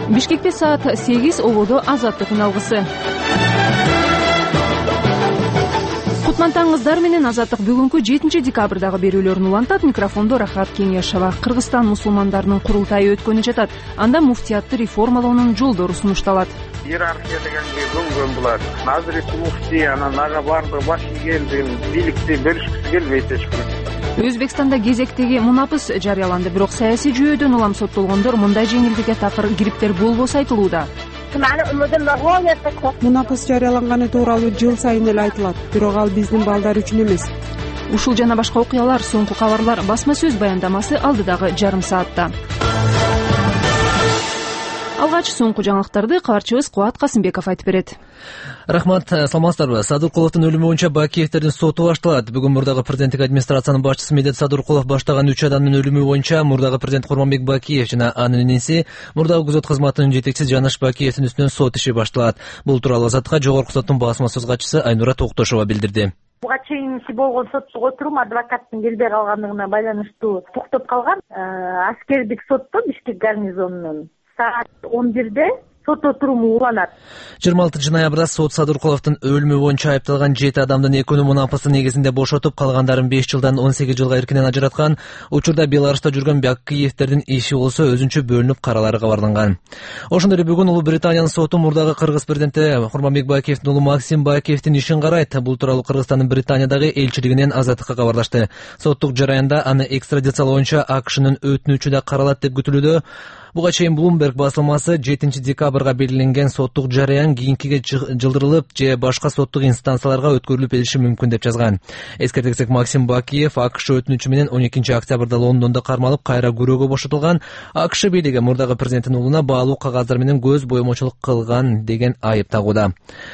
Бишкекте саат 8 ободо Азаттыктын алгысы. Кутмантаңыздар менен Азаттык бүгүнкү 7 декабрдагы берүүлөрүн улантат. Микрофондо Рахат Кеңешова. Кыргызстан мусулмандарынын курултайы өткөнү жатат. Анда муфтиятты реформалоонун жолдору сунушталат. Иерархия дегенге көңгөн булар. Азыркы муфти анан ага бардыгы баш ийген бийликти бөлүшкүсү келбейт эчким. Өзбекстанда кезектеги мунапыс жарыяланды, бирок саясий жүйөдөн улам соттолгондор мындай жеңилдикке такыр кириптер болбосо айтылууда. Мунапыс жарыяланганы тууралуу жыл сайын эле айтылат, бирок ал биздин балдар үчүн эмес. Ушул жана башка окуялар, соңку кабарлар басма сөз баяндамасы алдыдагы жарым саатта. Алгач соңку жаңылыктарды кабарчыбыз Кубат Касымбеков айтып берет. Рахмат, саламатсыздарбы. Садыркуловдун өлүмү боюнча Бакиевдердин соту башталат. Бүгүн мурдагы президенттик администрациянын башчысы Медет Садыркулов баштаган 3 адамдын өлүмү боюнча мурдагы президент Курманбек Бакиев жана анын иниси, мурдагы күзөт кызматынын жетекчиси Жаныш Бакиевдин үстүнөн сот иши башталат. Бул тууралуу Азаттыкка Жогорку соттун басма сөз катчысы Айнура Токтошова билдирди. Буга чейинки болгон соттук отурум адвокаттын келбей калгандыгына байланыштуу токтоп калган. Аскердик сотто Бишкек гарнизонунун саат 11-де сот отуруму уланат. 26 ноябрда сот Садыркуловдун өлүмү боюнча айыпталган 7 адамдын экөөнү мунапысы негизинде бошотуп, калгандарын 5 жылдан 18 жылга эркинен ажыраткан. Учурда Беларуста жүргөн Бакиевдердин иши болсо өзүнчө бөлүнүп каралары кабарланган. Ошондой эле бүгүн Улуу Британиянын соту мурдагы кыргыз президенти Курманбек Бакиевдин уулу Максим Бакиевдин ишин карайт. Бул тууралуу Кыргызстандын Британиядагы элчилигинен Азаттыкка кабарлашты. Соттук жараянда аны экстрадициялоо боюнча АКШнын өтүнүчү да каралат деп күтүлүүдө. Буга чейин Bloomberg басылмасы 7 декабрга белгиленген соттук жараян кийинкиге жылдырылып же башка соттук инстанцияларга өткөрүлүп бериши мүмкүн деп жазган. Эскерте кетсек, Максим Бакиев АКШ өтүнүчү менен 12 октябрда Лондондо кармалып, кайра күрөөгө бошотулган. АКШ бийлиги мурдагы президенттин уулуна баалуу кагаздар менен көз боемочулук кылган деген айып тагууда.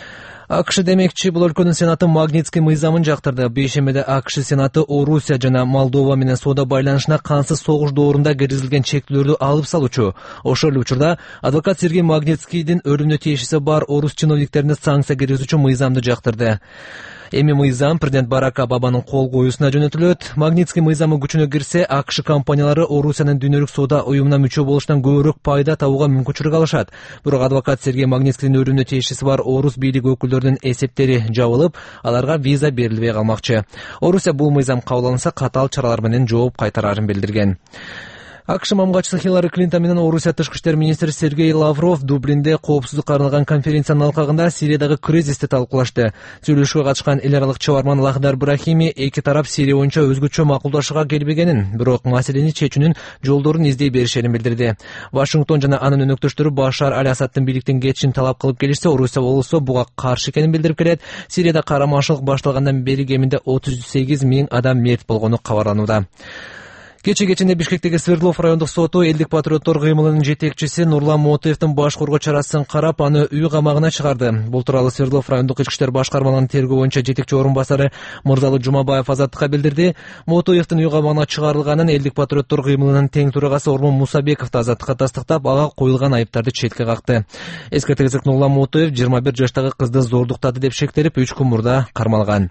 АКШ демекчи бул өлкөнүн сенаты Магнитский мыйзамын жактырды. Бейшембиде АКШ сенаты Орусия жана Молдова менен соода байланышына кансыз согуш доорунда киргизилген чектөөлөрдү алып салуучу. Ошол эле учурда адвокат Сергей Магнитскийдин өлүмүнө тиешеси бар орус чиновниктерине санкция киргизүүчү мыйзамды жактырды. Эми мыйзам президент Барак Обаманын кол коюусуна жөнөтүлөт. Магнитский мыйзамы күчүнө кирсе, АКШ компаниялары Орусиянын дүйнөлүк соода уюмуна мүчө болуштан көбүрөөк пайда табууга мүмкүнчүлүк алышат. Бирок адвокат Сергей Магнитскийдин өлүмүнө тиешеси бар орус бийлик өкүлдөрүнүн эсептери жабылып, аларга виза берилбей калмакчы. Орусия бул мыйзам кабыл алынса катаал чаралар менен жооп кайтарарын билдирген. АКШ мамгатчысы Хиллари Клинтон менен Орусия тышкы иштер министри Сергей Лавров Дублинде коопсуздукка арналган конференциянын алкагында Сириядагы кризисти талкуулашты. Сүйлөшүүгө катышкан эл аралык чыгарман Лахдар Брахими эки тарап Сирия боюнча өзгөчө макулдашууга келбегенин, бирок маселени чечүүнүн жолдорун издей беришерин билдирди. Вашингтон жана анын өнөктөштөрү Башар Аль-Асадтын бийликтен кетишин талап кылып келишсе, Орусия болсо буга каршы экенин билдирип келет. Сирияда караманчылык башталгандан бери кеминде 38 000 адам мерт болгону кабарланууда. Кечинде Бишкектеги Свердлов райондук соту элдик патриоттор кыймылынын жетекчиси Нурлан Мотоевдин баш коргоо чарасын карап, аны үй камагына чыгарды. Бул тууралуу Свердлов райондук ички иштер башкармаларынын тергөө боюнча жетекчи орун басары Мырзалы Жумабаев Азаттыкка билдирди. Мотоевдин үй камагына чыгарылганын элдик патриоттор кыймылынын тең төрагасы Ормон Мусабеков да Азаттыкка тастыктап, ага коюлган айыптарды четке какты. Эскерте кетсек, Нурлан Мотоев 21 жаштагы кызды зордуктады деп шектелип 3 күн мурда кармалган.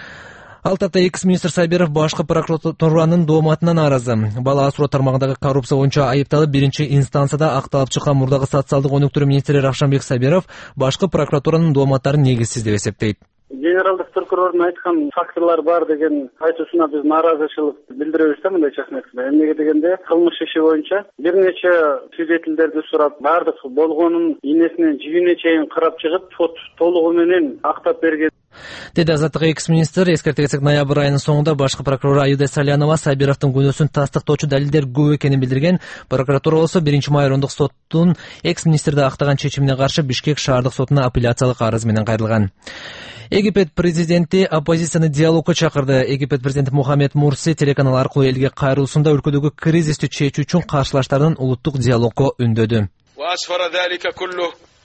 Ал тапта экс-министр Сабиров башкы прокуратуранын дооматынан нааразы. Бала асыроо тармагындагы коррупция боюнча айыпталып, биринчи инстанцияда акталып чыккан мурдагы социалдык өнүктүрүү министри Равшанбек Сабиров башкы прокуратуранын дооматтарын негизсиз деп эсептейт. Генералдык прокурордун айткан факторлор бар деген айтуусуна биз нааразычылык билдиребиз да, мындай чакмекте. Эмнеге дегенде, кылмыш иши боюнча бир нече свидетелдерди сурап, бардык болгонун энесинен жийине чейин карап чыгып, сот толугу менен актап берген. Деди Азаттык экс-министр. Эскерте кетсек, ноябрь айынын соңунда башкы прокурор Аюда Салянова Сабировдун күнөөсүн тастыктоочу далилдер көп экенин билдирген. Прокуратура болсо 1 райондук соттун экс-министрди актаган чечимине каршы Бишкек шаардык сотуна апелляциялык арыз менен кайрылган. Египет президенти оппозицияны диалогко чакырды. Египет президенти Мухаммед Мурси телеканал аркылуу элге кайрылуусунда өлкөдөгү кризисти чечүү үчүн каршылаштардын улуттук диалогко үндөдү.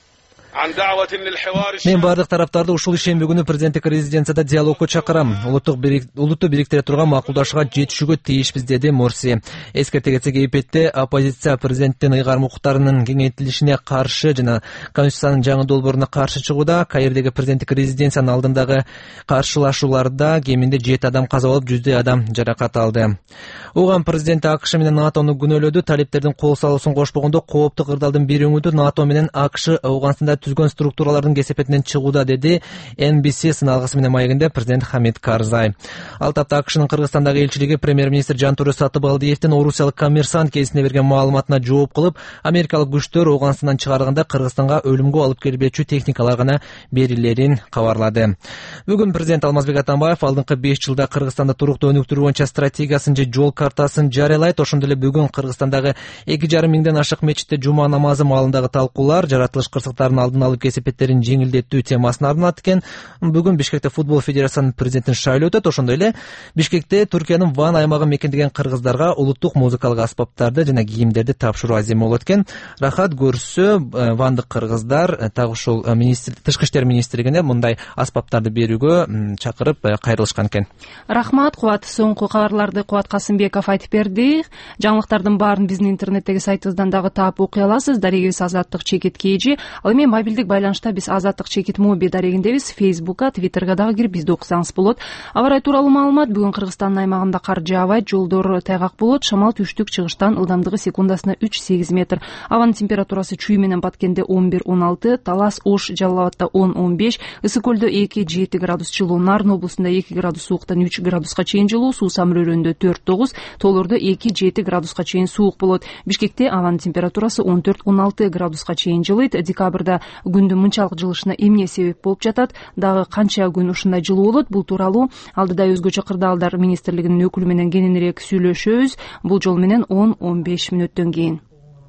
Мен бардык тараптарды ушул ишемби күнү президенттик резиденцияда диалогко чакырам. Улутту бириктире турган макулдашууга жетишүүгө тийишпиз, деди Мурси. Эскерте кетсек, Египетте оппозиция президенттин ыйгарым укуктарынын кеңейтилишине каршы жана конституциянын жаңы долбооруна каршы чыгууда. Каирдеги президенттик резиденциянын алдындагы каршылашууларда кеминде 7 адам каза болуп, 100дөй адам жаракат алды. Уган президенти АКШ менен НАТОну күнөөлөдү. Талиптердин кол салуусун кошпогондо кооптуу кырдаалдын бир өңүдү НАТО менен АКШ Ауганстанда түзгөн структуралардын кесепетинен чыгууда, деди NBC сыналгысы менен маегинде президент Хамид Карзай. Ал тапта АКШнын Кыргызстандагы элчилиги премьер-министр Жантөре Сатыбалдиевдин орусиялык коммерсант кезине берген маалыматына жооп кылып, америкалык күчтөр Ауганстандан чыгарганда Кыргызстанга өлүмгө алып келбечү техникалар гана берилерин кабарлады. Бүгүн президент Алмазбек Атамбаев алдыңкы 5 жылда Кыргызстанда туруктуу өнүктүрүү боюнча стратегиясын же жол картасын жарыялайт. Ошондой эле бүгүн Кыргызстандагы 2,5 миңден ашык мечитте жума намазы маалындагы талкуулар жаратылыш кырсыктарын алдын алып кесепеттерин жеңилдетүү темасына арналат экен. Бүгүн Бишкекте футбол федерациясынын президентин шайлоо өтөт. Ошондой эле Бишкекте Түркиянын Ван аймагын мекендеген кыргыздарга улуттук музыкалык аспаптарды жана кийимдерди тапшыруу аземи болот экен. Рахат көрсө, вандык кыргыздар так ушул тышкы иштер министрлигине мындай аспаптарды берүүгө чакырып кайрылышкан экен. Рахмат, Кубат. Соңку кабарларды Кубат Касымбеков айтып берди. Жаңылыктардын баарын биздин интернеттеги сайтыбыздан дагы таап окуй аласыз. Дарегибиз Азаттык чекит KG. Ал эми мобилдик байланышта биз Азаттык чекит моби дарегиндебиз. Фейсбукка, Твиттерге дагы кирип бизди окусаңыз болот. Аба ырайы тууралуу маалымат: бүгүн Кыргызстандын аймагында кар жаабайт, жолдор тайгак болот. Шамал түштүк-чыгыштан ылдамдыгы секундасына 3-8 метр. Абанын температурасы Чүй менен Баткенде 11-16, Талас, Ош, Жалал абадда 10-15, Ысык көлдө 2-7 градус жылуу, Нарын облусунда 2 градус сууктан 3 градуска чейин жылуу, Суу Самыр-Өрөндө 4-9, Тоолордо 2-7 градуска чейин суук болот. Бишкекте абанын температурасы 14-16 градуска чейин жылыйт. Декабрда күндүн мынчалык жылышына эмне себеп болуп жатат? Дагы канча күн ушундай жылуу болот? Бул тууралуу алдыда өзгөчө кырдаалдар министрлигинин өкүлү менен кененирээк сүйлөшөбүз. Бул жол менен 10-15 мүнөттөн кийин.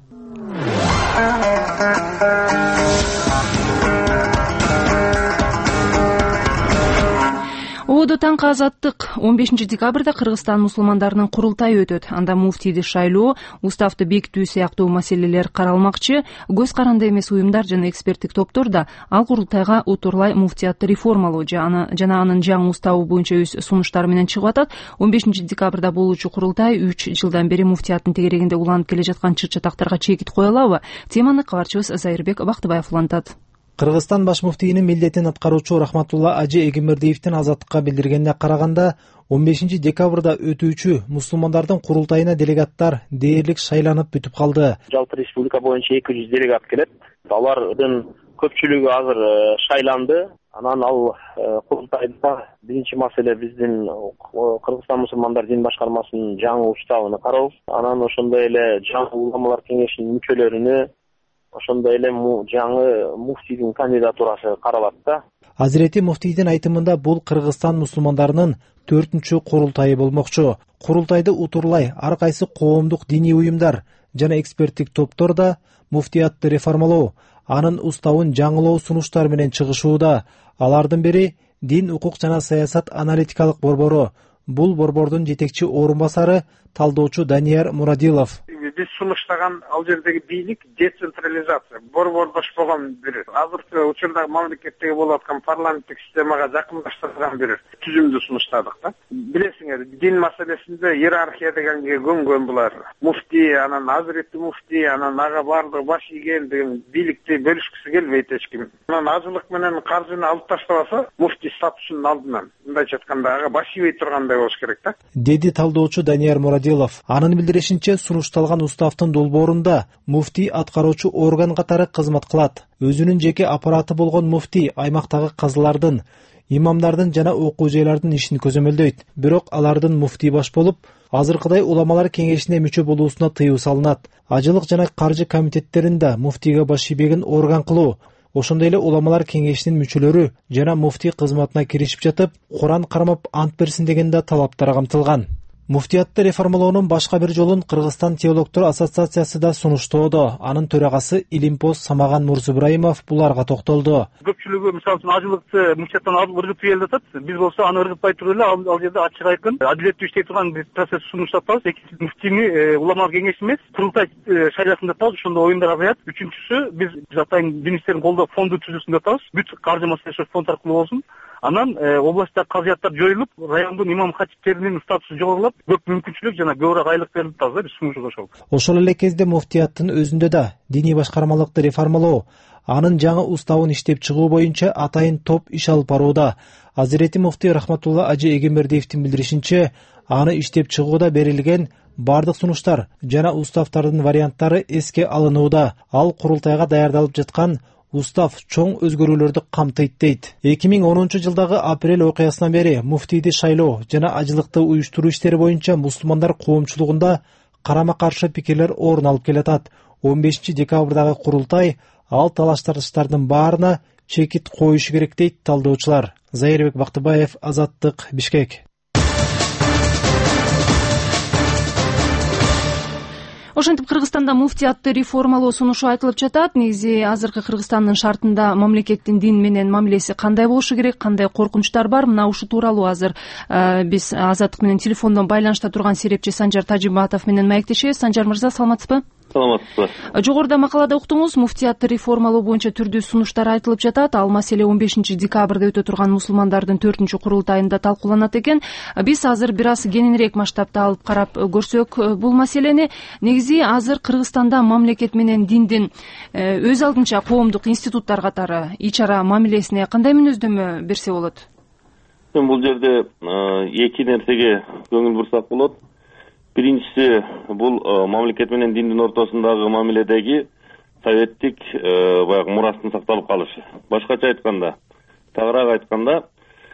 Оодо таңкы азаттык 15 декабрда Кыргызстан мусулмандарынын курултайы өтөт. Анда муфтийди шайлоо, уставды бекитүү сыяктуу маселелер каралмакчы. Көз каранды эмес уюмдар жана эксперттик топтор да ал курултайга утурлай муфтиятты реформалоо жана анын жаңы уставы боюнча өз сунуштары менен чыгып атат. 15 декабрда болуучу курултай 3 жылдан бери муфтияттын тегерегинде уланып келе жаткан чыр-чатактарга чекит кое алабы? Теманы кабарчыбыз Зайырбек Бактыбаев улантат. Кыргызстан баш муфтийинин милдетин аткаруучу Рахматулла Ажи Эгембердиевдин Азаттыкка билдиргенине караганда, 15 декабрда өтүүчү мусулмандардын курултайына делегаттар дээрлик шайланып бүтүп калды. Жалпы республика боюнча 200 делегат келет. Алардын көпчүлүгү азыр шайланды. Анан ал курултайда биринчи маселе биздин Кыргызстан мусулмандар дин башкармасынын жаңы уставын кароо. Анан ошондой эле жаңы уламалар кеңешинин мүчөлөрүнү, ошондой эле жаңы муфтийдин кандидатурасы каралат да. Азирети муфтийдин айтымында бул Кыргызстан мусулмандарынын 4-чү курултайы болмокчу. Курултайды утурлай ар кайсы коомдук диний уюмдар жана эксперттик топтор да муфтиятты реформалоо, анын уставын жаңылоо сунуштар менен чыгышууда. Алардын бири Дин, укук жана саясат аналитикалык борбору. Бул борбордун жетекчи орун басары талдоочу Данияр Мурадилов. Биз сунуштаган ал жердеги бийлик децентрализация, борбордош болгон бир азыркы учурда мамлекеттеги болуп аткан парламенттик системага жакындаштырган бир түзүмдү сунуштадык да. Билесиңер, дин маселесинде иерархия дегенге көнгөн булар. Муфтий, анан азыретти муфтий, анан ага бардыгы баш ийген деген бийликти бөлүшкүсү келбейт эч ким. Анан азылык менен каржыны алып таштабаса, муфтий статусунун алдынан, мындайча айтканда, ага баш ийбей тургандай болуш керек да. Деди талдоочу Данияр Мурадилов. Анын билдиришинче, сунушталган уставдын долбоорунда муфтий аткаруучу орган катары кызмат кылат. Өзүнүн жеке аппараты болгон муфтий аймактагы казылардын, имамдардын жана окуу жайлардын ишин көзөмөлдөйт. Бирок алардын муфтий баш болуп, азыркыдай уламалар кеңешине мүчө болуусуна тыюу салынат. Ажылык жана каржы комитеттеринде муфтийге баш ийбеген орган кылуу, ошондой эле уламалар кеңешинин мүчөлөрү жана муфтий кызматына киришип жатып, Куран кармап ант берсин деген да талаптар камтылган. Муфтиятты реформалоонун башка бир жолун Кыргызстан теологдор ассоциациясы да сунуштоодо. Анын төрагасы Илимпоз Самаган Мурзубраимов буларга токтолду. Көпчүлүгү мисалы үчүн ажылыкты муфтияттан ыргытып келип атат. Биз болсо аны ыргытпай туруп эле ал жерде ачык айкын адилеттүү иштей турган бир процесс сунуштап атабыз. Экинчиси муфтийни уламалык кеңеш эмес, курултай шайласында атабыз. Ошондо оюндар азаят. Үчүнчүсү биз атайын дин иштерин колдоо фонду түзүүсүндө атабыз. Бүт каржы маселеси фонд аркылуу болсун. Анан областтагы казыяттар жоюлуп, райондун имам хатиптеринин статусу жогорулап, көп мүмкүнчүлүк жана көбүрөөк айлык берилип атабыз да биз сунуш ошол. Ошол эле кезде муфтияттын өзүндө да диний башкармалыкты реформалоо, анын жаңы уставын иштеп чыгуу боюнча атайын топ иш алып барууда. Азирети муфтий Рахматулла Ажы Эгембердиевдин билдиришинче, аны иштеп чыгууда берилген бардык сунуштар жана уставдардын варианттары эске алынууда. Ал курултайга даярдалып жаткан устав чоң өзгөрүүлөрдү камтыйт дейт. 2010 жылдагы апрель окуясынан бери муфтийди шайлоо жана ажылыкты уюштуруу иштери боюнча мусулмандар коомчулугунда карама-каршы пикирлер орун алып келатат. 15 декабрдагы курултай ал талаш-тартыштардын баарына чекит коюшу керек дейт талдоочулар. Зайырбек Бактыбаев, Азаттык, Бишкек. Ошентип Кыргызстанда муфтиятты реформалоо сунушу айтылып жатат. Негизи азыркы Кыргызстандын шартында мамлекеттин дин менен мамилеси кандай болушу керек, кандай коркунучтар бар? Мына ушул тууралуу азыр биз Азаттык менен телефондон байланышта турган серепчи Санжар Тажибатов менен маектешебиз. Санжар мырза, саламатсызбы? Саламатсызбы. Жогоруда макалада уктуңуз, муфтиятты реформалоо боюнча түрдүү сунуштар айтылып жатат. Ал маселе 15 декабрда өтө турган мусулмандардын 4-курултайында талкууланат экен. Биз азыр бир аз кеңирээк масштабта алып карап көрсөк бул маселени, негизи азыр Кыргызстанда мамлекет менен диндин өз алдынча коомдук институттар катары ич ара мамилесине кандай мүнөздөмө берсе болот? Бул жерде эки нерсеге көңүл бурсак болот. Биринчиси бул мамлекет менен диндин ортосундагы мамиледеги советтик баягы мурастын сакталып калышы. Башкача айтканда, тагыраак айтканда,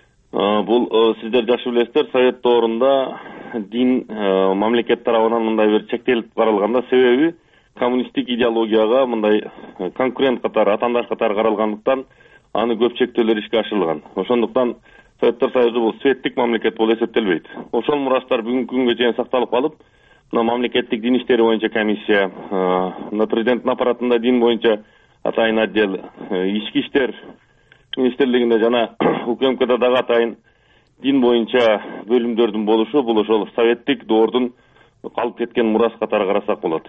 бул сиздер жакшы билесиздер, совет доорунда дин мамлекет тарабынан мындай бир чектелип каралганда, себеби коммунисттик идеологияга мындай конкурент катары, атаандаш катары каралгандыктан аны көп чектөөлөр ишке ашырылган. Ошондуктан Советтер Союзу бул светтик мамлекет болуп эсептелбейт. Ошол мурастар бүгүнкү күнгө чейин сакталып калып, мына мамлекеттик дин иштери боюнча комиссия, мына президенттин аппаратында дин боюнча атайын отдел, ички иштер министрлигинде жана УКМКда дагы атайын дин боюнча бөлүмдөрдүн болушу, бул ошол советтик доордун калып кеткен мурас катары карасак болот.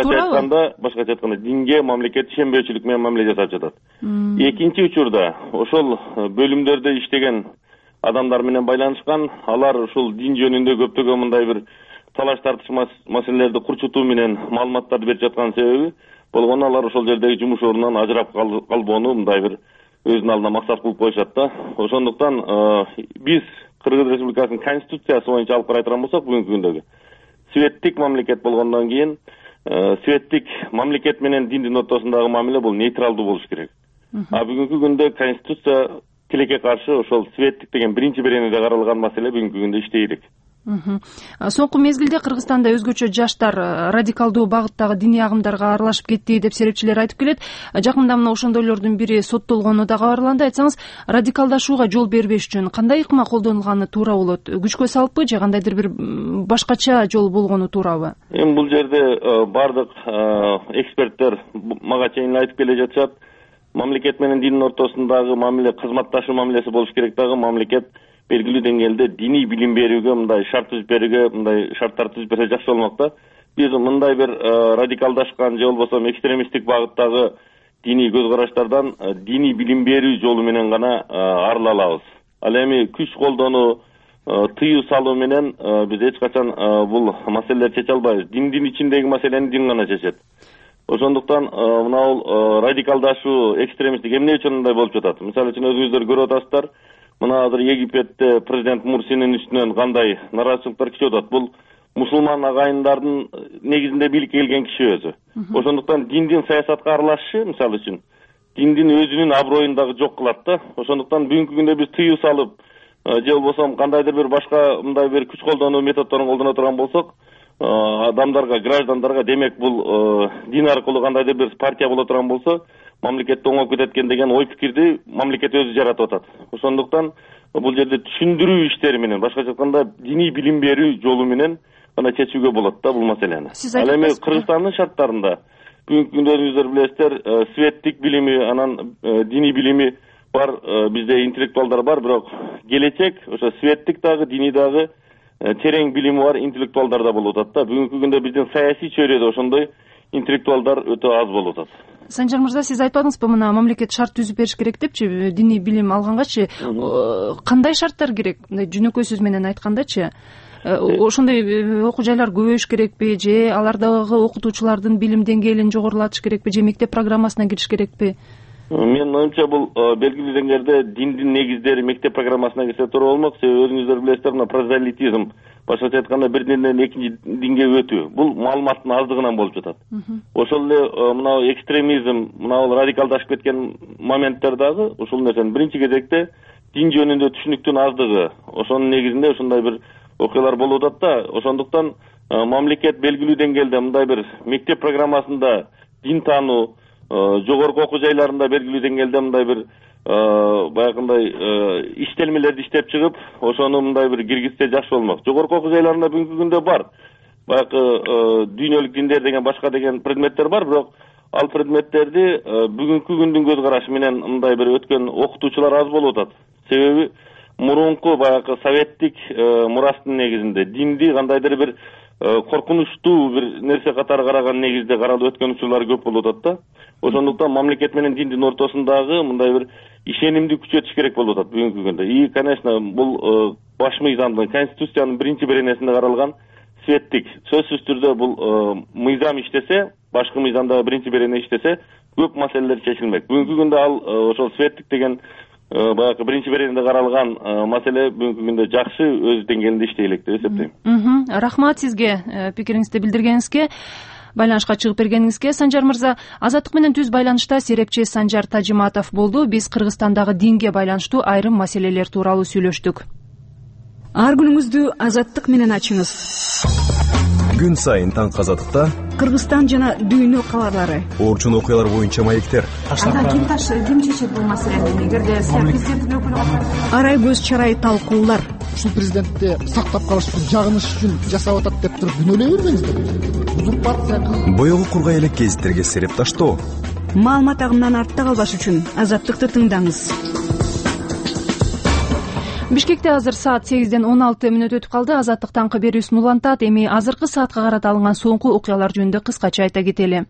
Башкача айтканда динге мамлекет ишенбөөчүлүк менен мамиле жасап жатат. Экинчи учурда ошол бөлүмдөрдө иштеген адамдар менен байланышкан, алар ушул дин жөнүндө көптөгөн мындай бир талаш тартыш маселелерди курчутуу менен маалыматтарды берип жаткан себеби болгону алар ошол жердеги жумуш ордунан ажырап калбоону мындай бир өзүнүн алдына максат кылып коюшат да. Ошондуктан биз Кыргыз Республикасынын конституциясы боюнча алып карай турган болсок, бүгүнкү күндөгү светтик мамлекет болгондон кийин светтик мамлекет менен диндин ортосундагы мамиле бул нейтралдуу болуш керек. Бүгүнкү күндө конституция тилекке каршы ошол светтик деген биринчи беренеде каралган маселе бүгүнкү күндө иштей элек. Соңку мезгилде Кыргызстанда өзгөчө жаштар радикалдуу багыттагы диний агымдарга аралашып кетти деп серепчилер айтып келет. Жакында мына ошондойлордун бири соттолгону да кабарланды. Айтсаңыз, радикалдашууга жол бербеш үчүн кандай ыкма колдонулганы туура болот? Күчкө салыппы же кандайдыр бир башкача жол болгону туурабы? Эми бул жерде бардык эксперттер мага чейин айтып келе жатышат. Мамлекет менен диндин ортосундагы мамиле кызматташуу мамилеси болуш керек дагы. Мамлекет белгилүү деңгээлде диний билим берүүгө мындай шарт түзүп берүүгө, мындай шарттар түзүп берсе жакшы болмок да. Биз мындай бир радикалдашкан же болбосо экстремисттик багыттагы диний көз караштардан диний билим берүү жолу менен гана арыла алабыз. Ал эми күч колдонуу, тыюу салуу менен биз эч качан бул маселелерди чече албайбыз. Диндин ичиндеги маселени дин гана чечет. Ошондуктан мына бул радикалдашуу, экстремисттик эмне үчүн мындай болуп жатат? Мисалы үчүн өзүңүздөр көрүп атасыздар. Мына азыр Египетте президент Мурсинин үстүнөн кандай нараазычылыктар күчөп атат. Бул мусулман агайындардын негизинде бийликке келген киши өзү. Ошондуктан диндин саясатка аралашышы, мисалы үчүн, диндин өзүнүн аброюн дагы жок кылат да. Ошондуктан бүгүнкү күндө биз тыюу салып, же болбосо кандайдыр бир башка мындай бир күч колдонуу методдорун колдоно турган болсок, адамдарга, граждандарга, демек бул дин аркылуу кандайдыр бир партия боло турган болсо мамлекет оңоп кетет экен деген ой пикирди мамлекет өзү жаратып атат. Ошондуктан бул жерде түшүндүрүү иштери менен, башкача айтканда диний билим берүү жолу менен гана чечүүгө болот да бул маселени. Ал эми Кыргызстандын шарттарында бүгүнкү күндө өзүңүздөр билесиздер, светтик билими, анан диний билими бар, бизде интеллектуалдар бар, бирок келечек ошо светтик дагы, диний дагы терең билими бар интеллектуалдар да болуп атат да. Бүгүнкү күндө биздин саясий чөйрөдө ошондой интеллектуалдар өтө аз болуп атат. Санжар мырза, сиз айтпадыңызбы, мына мамлекет шарт түзүп бериш керек депчи, диний билим алгангачы кандай шарттар керек? Жөнөкөй сөз менен айткандачы, ошондой окуу жайлар көбөйүш керекпи, же алардагы окутуучулардын билим деңгээлин жогорулатыш керекпи, же мектеп программасына кириш керекпи? Менин оюмча бул белгилүү деңгээлде диндин негиздери мектеп программасына кирсе туура болмок. Себеби өзүңүздөр билесиздер, мына прозелитизм, башкача айтканда бир динден экинчи динге өтүү, бул маалыматтын аздыгынан болуп жатат. Ошол эле мына экстремизм, мына радикалдашып кеткен моменттер дагы ушул нерсенин биринчи кезекте дин жөнүндө түшүнүктүн аздыгы, ошонун негизинде ушундай бир окуялар болуп атат да. Ошондуктан мамлекет белгилүү деңгээлде мындай бир мектеп программасында дин таануу, жогорку окуу жайларында белгилүү деңгээлде мындай бир баягындай иштелмелерди иштеп чыгып, ошону мындай бир киргизсе жакшы болмок. Жогорку окуу жайларында бүгүнкү күндө бар. Баягы дүйнөлүк диндер деген башка деген предметтер бар, бирок ал предметтерди бүгүнкү күндүн көз карашы менен мындай бир өткөн окутуучулар аз болуп атат. Себеби мурунку баягы советтик мурастын негизинде динди кандайдыр бир коркунучтуу бир нерсе катары караган негизде каралып өткөн учурлар көп болуп атат да. Ошондуктан мамлекет менен диндин ортосундагы мындай бир ишенимди күчөтүш керек болуп атат бүгүнкү күндө. И, конечно, бул баш мыйзамдын, конституциянын биринчи беренесинде каралган светтик. Сөзсүз түрдө бул мыйзам иштесе, башкы мыйзамдагы биринчи берене иштесе, көп маселелер чечилмек. Бүгүнкү күндө ал ошол светтик деген баягы биринчи беренеде каралган маселе бүгүнкү күндө жакшы өз деңгээлинде иштей элек деп эсептейм. Рахмат сизге пикириңизди билдиргениңизге, байланышка чыгып бергениңизге. Санжар мырза, Азаттык менен түз байланышта серепчи Санжар Тажиматов болду. Биз Кыргызстандагы динге байланыштуу айрым маселелер тууралуу сүйлөштүк. Ар күнүңүздү Азаттык менен ачыңыз. Күн сайын таңкы Азаттыкта Кыргызстан жана дүйнө кабарлары, орчун окуялар боюнча маектер. Ким чечет бул маселени? Эгерде президенттин өкүлү арай көз чарай талкуулар. Ушул президентти сактап калыш үчүн, жагыныш үчүн жасап атат деп туруп күнөөлөй бермеңиздер. Узурпация. Боёгу кургай элек гезиттерге сереп таштоо. Маалымат агымынан артта калбаш үчүн Азаттыкты тыңдаңыз. Бишкекте азыр саат 8-ден 16 мүнөт өтүп калды. Азаттык таңкы берүүсүн улантат. Эми азыркы саатка карата алынган соңку окуялар жөнүндө кыскача айта кетели.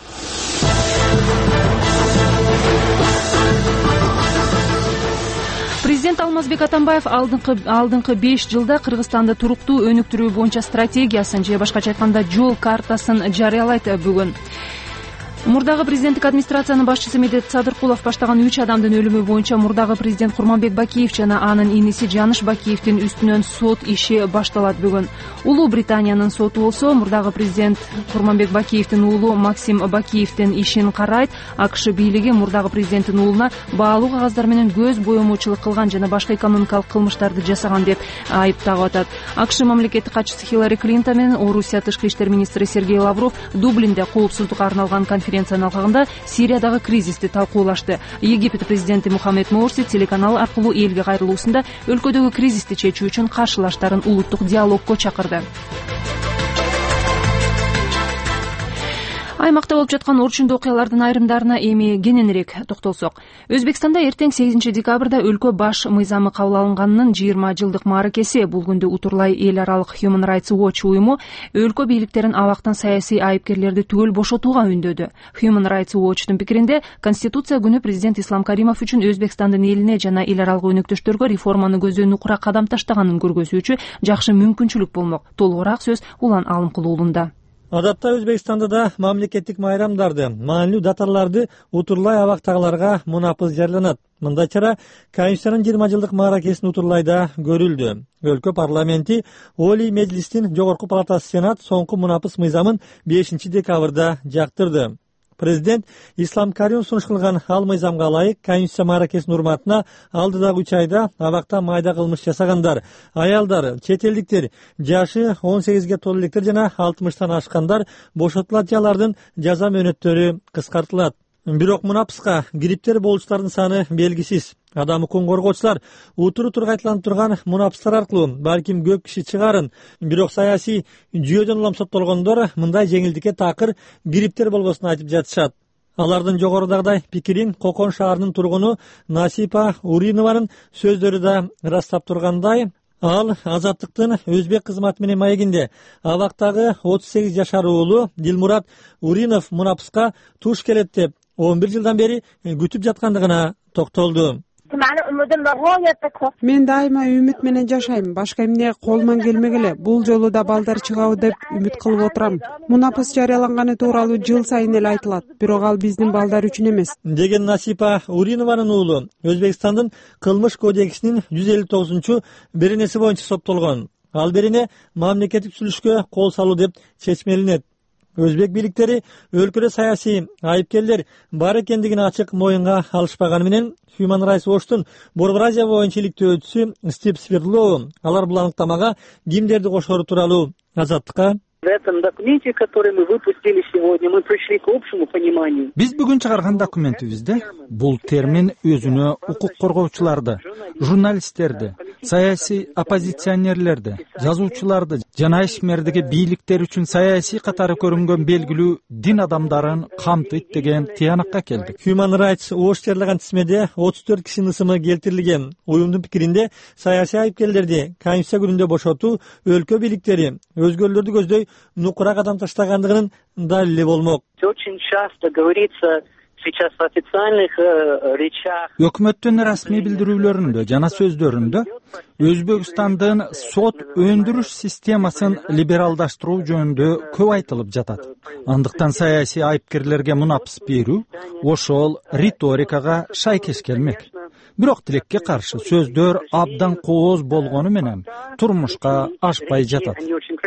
Президент Алмазбек Атамбаев алдыңкы 5 жылда Кыргызстанды туруктуу өнүктүрүү боюнча стратегиясын же башкача айтканда жол картасын жарыялайт бүгүн. Мурдагы президенттик администрациянын башчысы Медет Садыркулов баштаган 3 адамдын өлүмү боюнча мурдагы президент Курманбек Бакиев жана анын иниси Жаныш Бакиевдин үстүнөн сот иши башталат бүгүн. Улуу Британиянын соту болсо мурдагы президент Курманбек Бакиевдин уулу Максим Бакиевдин ишин карайт. АКШ бийлиги мурдагы президенттин уулуна баалуу кагаздар менен көз боемоочулук кылган жана башка экономикалык кылмыштарды жасаган деп айыптап атат. АКШ мамлекеттик катчысы Хиллари Клинтон менен Орусия тышкы иштер министри Сергей Лавров Дублинде коопсуздукка арналган конференциянын алкагында Сириядагы кризисти талкуулашты. Египет президенти Мухаммед Морси телеканал аркылуу элге кайрылуусунда өлкөдөгү кризисти чечүү үчүн каршылаштарын улуттук диалогко чакырды. Аймакта болуп жаткан орчундуу окуялардын айрымдарына эми кененирээк токтолсок. Өзбекстанда эртең 8 декабрда өлкө баш мыйзамы кабыл алынганынын 20 жылдык мааракеси. Бул күндү утурлай эл аралык Human Rights Watch уюму өлкө бийликтерин абактан саясий айыпкерлерди түгөл бошотууга үндөдү. Human Rights Watch'тун пикиринде, Конституция күнү президент Ислам Каримов үчүн Өзбекстандын элине жана эл аралык өнөктөштөргө реформаны көздөөн укура кадам таштаганын көргөзүүчү жакшы мүмкүнчүлүк болмок. Толугураак сөз Улан Алымкулуулунда. Адатта Өзбекстанда да мамлекеттик майрамдарды, маанилүү даталарды утурлай абактагыларга мунапыз жарыянат. Мындай чара Конституциянын 20 жылдык мааракесин утурлайда көрүлдү. Өлкө парламенти Олий Меджлистин жогорку палатасы Сенат соңку мунапыз мыйзамын 5 декабрда жактырды. Президент Ислам Каримов сунуш кылган ал мыйзамга ылайык Конституция мааракесинин урматына алдыдагы 3 айда абакта майда кылмыш жасагандар, аялдар, чет элдиктер, жашы 18ге толуу электер жана 60тан ашкандар бошотулат же алардын жаза мөөнөттөрү кыскартылат. Бирок мунапыска грипптер болуучулардын саны белгисиз. Адам укугун коргоочулар утуру тургайтыланып турган мунапыстар аркылуу балким көп киши чыгарын, бирок саясий жүйөдөн улам соттолгондор мындай жеңилдикке такыр грипптер болбосун айтып жатышат. Алардын жогорудагыдай пикирин Кокон шаарынын тургуну Насипа Уринованын сөздөрү да ырастап тургандай, ал Азаттыктын өзбек кызматы менен маегинде абактагы 38 жашар уулу Дилмурат Уринов мунапыска туш келет деп 11 жылдан бери күтүп жаткандыгына токтолду. Мен дайыма үмүт менен жашайм. Башка эмне колуман келмек эле. Бул жолу да балдар чыгабы деп үмүт кылып отурам. Мунапыс жарыяланганы тууралуу жыл сайын эле айтылат, бирок ал биздин балдар үчүн эмес. Деген Насипа Уринованын уулу Өзбекстандын кылмыш кодексинин 159 беренеси боюнча соттолгон. Ал берене мамлекеттик сүйлөшкө кол салуу деп чечмелинет. Өзбек бийликтери өлкөдө саясий айыпкерлер бар экендигин ачык моюнга алышпаганы менен Human Rights Watch'тун Борбор Азия боюнча иликтөөчүсү Стив Свердлоу алар бул аныктамага кимдерди кошору тууралуу Азаттыкка: В этом документе, который мы выпустили сегодня, мы пришли к общему пониманию. Биз бүгүн чыгарган документибизде бул термин өзүнө укук коргоочуларды, журналисттерди, саясий оппозиционерлерди, жазуучуларды жана ишмердиги бийликтер үчүн саясий катары көрүнгөн белгилүү дин адамдарын камтыйт деген тыянакка келдик. Human Rights Watch жарыяган тизмеде 34 кишинин ысымы келтирилген. Уюмдун пикиринде саясий айыпкерлерди Конституция күнүндө бошотуу өлкө бийликтери өзгөлөрдү көздөй нукура кадам таштагандыгынын далили болмок. Очень часто говорится сейчас в официальных речах. Өкмөттүн расмий билдирүүлөрүндө жана сөздөрүндө Өзбекстандын сот өндүрүш системасын либералдаштыруу жөнүндө көп айтылып жатат. Андыктан саясий айыпкерлерге мунапыс берүү ошол риторикага шайкеш келмек. Бирок тилекке каршы сөздөр абдан кооз болгону менен турмушка ашпай жатат.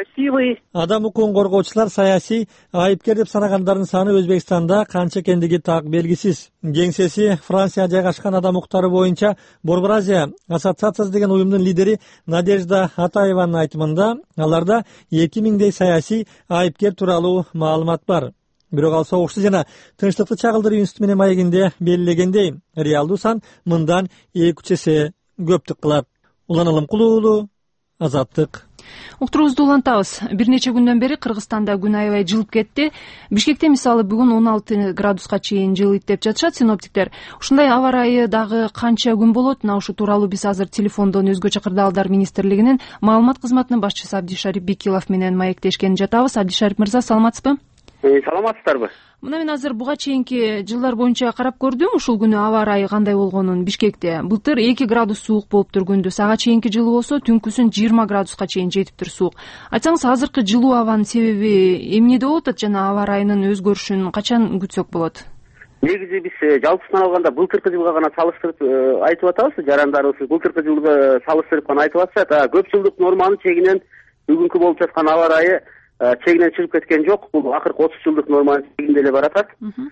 Адам укугун коргоочулар саясий айыпкер деп санагандардын саны Өзбекстанда канча экендиги так белгисиз. Кеңсеси Франция жайгашкан адам укуктары боюнча Борбор Азия ассоциациясы деген уюмдун лидери Надежда Атаеванын айтымында аларда 2000дей саясий айыпкер тууралуу маалымат бар. Бирок ал согушту жана тынчтыкты чагылдыруу институту менен маегинде белгилегендей, реалдуу сан мындан 2-3 эсе көптүк кылат. Улан Кулуулу, Азаттык. Уктуруубузду улантабыз. Бир нече күндөн бери Кыргызстанда күн аябай жылып кетти. Бишкекте мисалы бүгүн 16 градуска чейин жылыйт деп жатышат синоптиктер. Ушундай аба ырайы дагы канча күн болот? Мына ушу тууралуу биз азыр телефондон Өзгөчө кырдаалдар министрлигинин маалымат кызматынын башчысы Абдишарип Бекилов менен маектешкенин жатабыз. Абдишарип мырза, саламатсызбы? Саламатсыздарбы? Мына мен азыр буга чейинки жылдар боюнча карап көрдүм ушул күнү аба ырайы кандай болгонун Бишкекте. Былтыр 2 градус суук болуптур күндү. Ага чейинки жылы болсо түнкүсүн 20 градуска чейин жетиптир суук. Айтсаңыз, азыркы жылуу абанын себеби эмнеде болуп атат жана аба ырайынын өзгөрүшүн качан күтсөк болот? Негизи биз жалпысынан алганда былтыркы жылга гана салыштырып айтып атабыз. Жарандарыбыз былтыркы жылга салыштырып гана айтып атышат. Көп жылдык норманын чегинен бүгүнкү болуп жаткан аба ырайы чегинен чыгып кеткен жок. Бул акыркы 30 жылдык норманын чегинде эле баратат.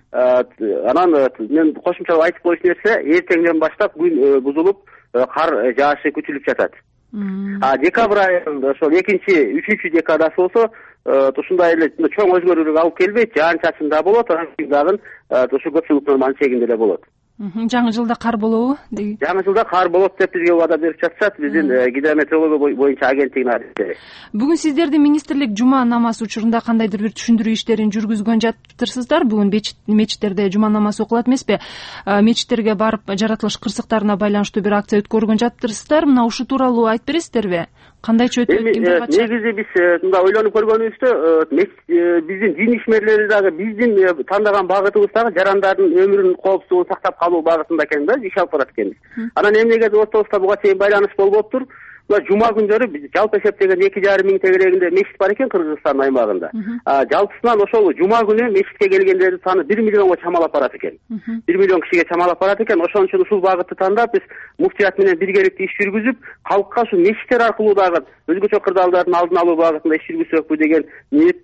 Анан мен кошумча айтып коюш нерсе, эртеңден баштап күн бузулуп, кар жаашы күтүлүп жатат. Декабрь айында ошол 2-3 декадасы болсо ушундай эле чоң өзгөрүүлүк алып келбейт, жаан чачын да болот, анан дагы ушу көп жылдык норманын чегинде эле болот. Жаңы жылда кар болобу? Жаңы жылда кар болот деп бизге убада берип жатышат биздин гидрометеорология боюнча агенттигинин адистери. Бүгүн сиздердин министрлик жума намазы учурунда кандайдыр бир түшүндүрүү иштерин жүргүзгөн жатырсыздар. Бүгүн мечиттерде жума намазы окулат эмеспи? Мечиттерге барып жаратылыш кырсыктарына байланыштуу бир акция өткөргөн жатырсыздар. Мына ушу тууралуу айтып бересиздерби? Кандайча өтөт? Негизи биз мындай ойлонуп көргөнүбүздө биздин дин ишмерлери дагы биздин тандаган багытыбыз дагы жарандардын өмүрүнүн коопсуздугун сактап калуу багытында экен да, иш алып барат экенбиз. Анан эмнегеdir ортобузда буга чейин байланыш болуп тур. Жума күндөрү биз жалпы эсептеген 2,5 миң тегерегинде мечит бар экен Кыргызстан аймагында. Жалпысынан ошол жума күнү мечитке келгендердин саны 1 миллионго чамалап барат экен. 1 миллион кишиге чамалап барат экен. Ошон үчүн ушул багытты тандап биз муфтият менен биргеликте иш жүргүзүп, калкка ушу мечиттер аркылуу дагы өзгөчө кырдаалдардын алдын алуу багытында иш жүргүзсөкпү деген ниетте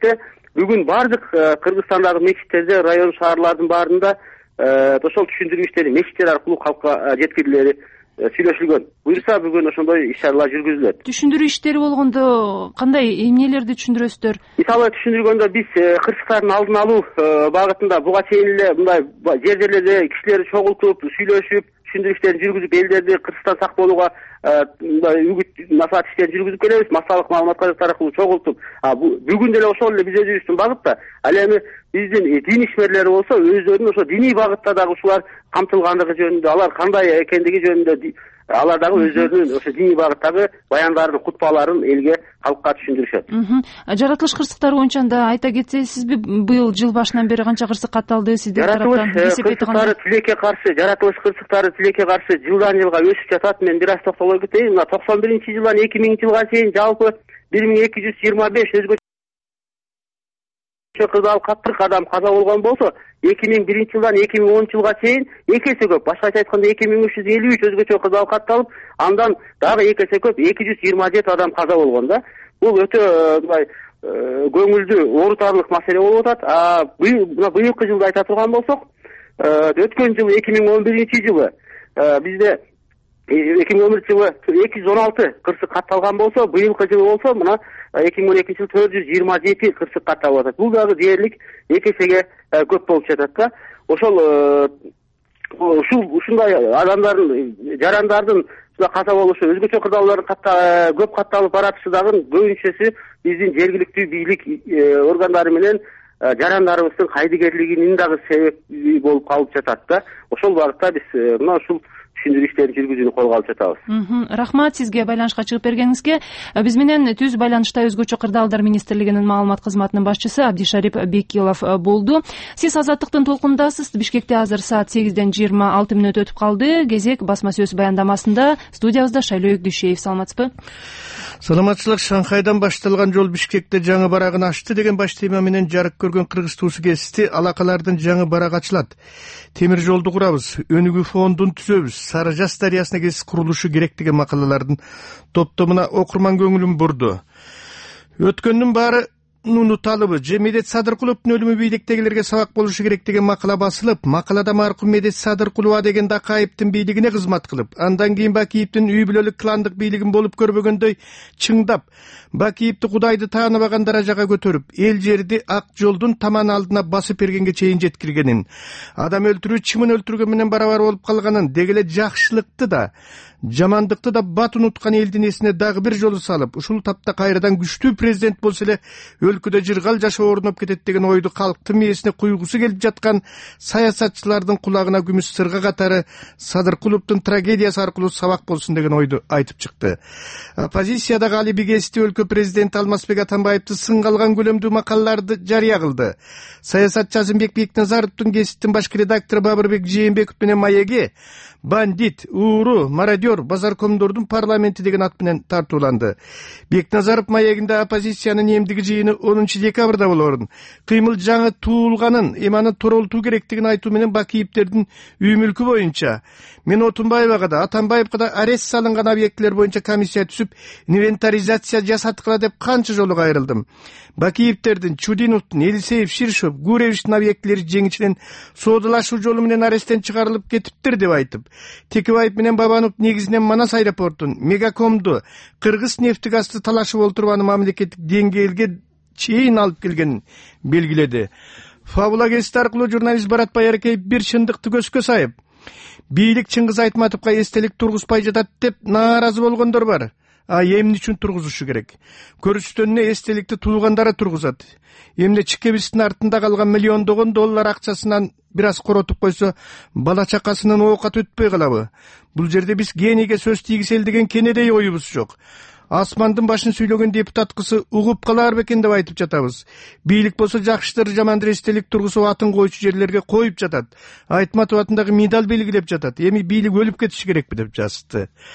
бүгүн баардык Кыргызстандагы мечиттерде, район шаарлардын баарында ошол түшүндүрүү мечиттер аркылуу калкка жеткирилери сүйлөшүлгөн. Буюрса бүгүн ошондой иш-чаралар жүргүзүлөт. Түшүндүрүү иштери болгондо кандай эмнелерди түшүндүрөсүздөр? Мисалы түшүндүргөндө биз кырсыктардын алдын алуу багытында буга чейин эле мындай жерлерде кишилерди чогултуп, сүйлөшүп, түшүндүрүү иштерин жүргүзүп, элдерди кырсыктан сак болууга мындай үгүт насаат иштерин жүргүзүп келебиз, массалык маалымат каражаттары аркылуу чогултуп. Бүгүн деле ошол эле биз өзүбүздүн багытта. Ал эми биздин дин ишмерлери болсо өздөрүнүн ошо диний багытта дагы ушулар камтылгандыгы жөнүндө, алар кандай экендиги жөнүндө алар дагы өздөрүнүн ошо диний багыттагы баяндарын, кутбаларын элге, калкка түшүндүрүшөт. Жаратылыш кырсыктары боюнча анда айта кетсеңизби, быйыл жыл башынан бери канча кырсык катталды сиздер тараптан? Жаратылыш кырсыктары тилекке каршы жылдан жылга өсүп жатат. Мен бир аз токтоло кетейин. 91-жылдан 2000-жылга чейин жалпы 1225 өзгөчө кырдаалып 40 адам каза болгон болсо, 2001-жылдан 2010-жылга чейин эки эсе көп. Башкача айтканда 2353 өзгөчө кырдаалып катталып, андан дагы эки эсе көп 227 адам каза болгон да. Бул өтө мындай көңүлдүү, оорутарлык маселе болуп атат. Быйылкы жылды айта турган болсок, өткөн жыл 2011-жылы бизде 2011-жылы 216 кырсык катталган болсо, быйылкы жылы болсо мына 2012-жылы 427 кырсык катталып атат. Бул дагы дээрлик эки эсеге көп болуп жатат да. Ошол ушундай адамдардын, жарандардын каза болушу, өзгөчө кырдаалдардын көп катталып баратышы дагы көбүнчөсү биздин жергиликтүү бийлик органдары менен жарандарыбыздын кайдыгерлигинин дагы себеби болуп калып жатат да. Ошол багытта биз мына ушул түшүндүрүү иштерин жүргүзүүнү колго алып жатабыз. Рахмат сизге байланышка чыгып бергениңизге. Биз менен түз байланышта өзгөчө кырдаалдар министрлигинин маалымат кызматынын башчысы Абдишарип Бекилов болду. Сиз Азаттыктын толкунундасыз. Бишкекте азыр саат 8:26 өтүп калды. Кезек басма сөз баяндамасында. Студиябызда Шайлоо Өкдүшеев. Саламатсызбы? Саламатчылык. Шанхайдан башталган жол Бишкекте жаңы барагын ачты деген баш тема менен жарык көргөн кыргыз туусу кести. Алакалардын жаңы барагы ачылат. Темир жолду курабыз, өнүгүү фондун түзөбүз, Сары Жас дарыясына кесип курулушу керек деген макалалардын топтомуна окурман көңүлүн бурду. Өткөндүн баары унуталыбы, же Медет Садыркуловдун өлүмү бийликтегилерге сабак болушу керек деген макала басылып, макалада маркум Медет Садыркулова деген Дакаевдин бийлигине кызмат кылып, андан кийин Бакиевдин үй бүлөлүк кландык бийлигин болуп көрбөгөндөй чыңдап, Бакиевди Кудайды тааныбаган даражага көтөрүп, эл жерди ак жолдун таман алдына басып бергенге чейин жеткиргенин, адам өлтүрүү чымын өлтүргөн менен барабар болуп калганын, дегеле жакшылыкты да, жамандыкты да бат унуткан элдин эсине дагы бир жолу салып, ушул тапта кайрадан күчтүү президент болсо эле өлкөдө жыргал жашоо орноп кетет деген ойду калктын мээсине куйгусу келип жаткан саясатчылардын кулагына күмүш сырга катары Садыркуловдун трагедиясы аркылуу сабак болсун деген ойду айтып чыкты. Оппозициядагы Али Бигести өлкө президенти Алмазбек Атамбаевди сынга алган көлөмдүү макалаларды жарыя кылды. Саясатчы Азымбек Бекназаровдун кесиптин башкы редактору Бабырбек Жээнбеков менен Маеге бандит, ууру, мародер, базаркомдордун парламенти деген ат менен тартууланды. Бекназаров Маегинде оппозициянын эмдиги жыйыны 10 декабрда болорун, кыймыл жаңы туулганын, аны торолтуу керектигин айтуу менен Бакиевдердин үй мүлкү боюнча, мен Отунбаевага да, Атамбаевга да арест салынган объектилер боюнча комиссия түзүп, инвентаризация жасаткыла деп канча жолу кайрылдым. Бакиевдердин, Чудиновдун, Елисеев, Ширшов, Гуревичтин объектилери жеңичинен соодалашуу жолу менен аресттен чыгарылып кетиптир деп айтып, Текебаев менен Бабанов негизинен Манас аэропортун, Мегакомду, Кыргыз нефтегазды талашып олтуруп аны мамлекеттик деңгээлге чейин алып келгенин белгиледи. Фабула кести аркылуу журналист Барат Байаркеев бир чындыкты көзгө сайып, бийлик Чыңгыз Айтматовго эстелик тургузбай жатат деп нааразы болгондор бар. Эмне үчүн тургузушу керек? Көрүстөнүнө эстеликти туугандары тургузат. Эмне чикебиздин артында калган миллиондогон доллар акчасынан бир аз коротуп койсо, бала чакасынын оокаты өтпөй калабы? Бул жерде биз генийге сөз тийгизели деген кенедей оюбуз жок. Асмандын башын сүйлөгөн депутат кызы угуп калар бекен деп айтып жатабыз. Бийлик болсо жакшыдыр, жамандыр эстелик тургузуп атын койчу жерлерге коюп жатат. Айтматов атындагы медаль белгилеп жатат. Эми бийлик өлүп кетиши керекпи деп жазды.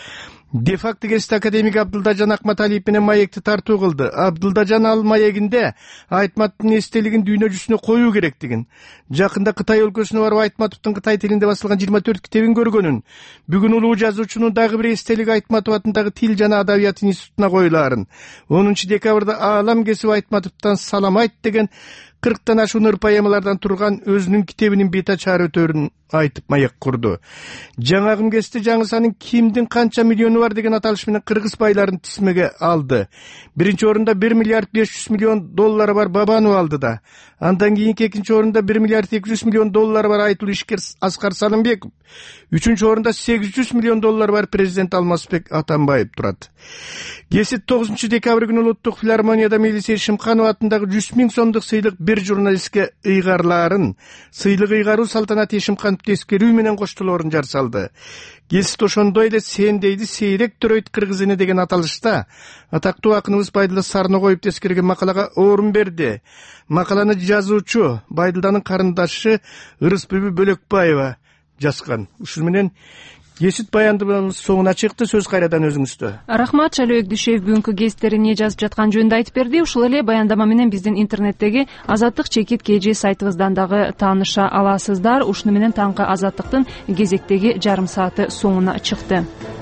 де факто гезит академик Абдылдажан Акматалиев менен маекти тартуу кылды. Абдылдажан ал маегинде Айтматовдун эстелигин дүйнө жүзүнө коюу керектигин, жакында Кытай өлкөсүнө барып Айтматовдун Кытай тилинде басылган 24 китебин көргөнүн, бүгүн улуу жазуучунун дагы бир эстелиги Айтматов атындагы Тил жана Адабият институтуна коюлаарын, 10 декабрда Аалам кесип Айтматовдон салам айт деген 40тан ашуун ыр поэмалардан турган өзүнүн китебинин бета чаар өтөрүн айтып маек курду. Жаңагым кести жаңысанын кимдин канча миллиону бар деген аталыш менен кыргыз байларын тизмеге алды. Биринчи орунда 1 миллиард 500 миллион доллары бар Бабанов алды да. Андан кийинки экинчи орунда 1 миллиард 200 миллион доллары бар айтылуу ишкер Аскар Салымбеков. Үчүнчү орунда 800 миллион доллары бар президент Алмазбек Атамбаев турат. Кесип 9 декабрь күнү Улуттук филармонияда Мелисе Шымханова атындагы 100 000 сомдук сыйлык бир журналистке ыйгарлаарын, сыйлык ыйгаруу салтанаты Шымхановду эскерүү менен коштолоорун жар салды. Кесип ошондой эле сен дейди сейрек төрөйт кыргыз эне деген аталышта атактуу акыныбыз Байдылда Сарногоев тескерген макалага орун берди. Макаланы жазуучу Байдылданын карындашы Ырысбүбү Бөлөкбаева жазган. Ушул менен кесип баяндамабыз соңуна чыкты. Сөз кайрадан өзүңүздө. Рахмат. Чалыбек Дүйшөев бүгүнкү гезиттерин эмне жазып жаткан жөнүндө айтып берди. Ушул эле баяндама менен биздин интернеттеги Азаттык чекит KG сайтыбыздан дагы тааныша аласыздар. Ушуну менен таңкы Азаттыктын кезектеги жарым сааты соңуна чыкты.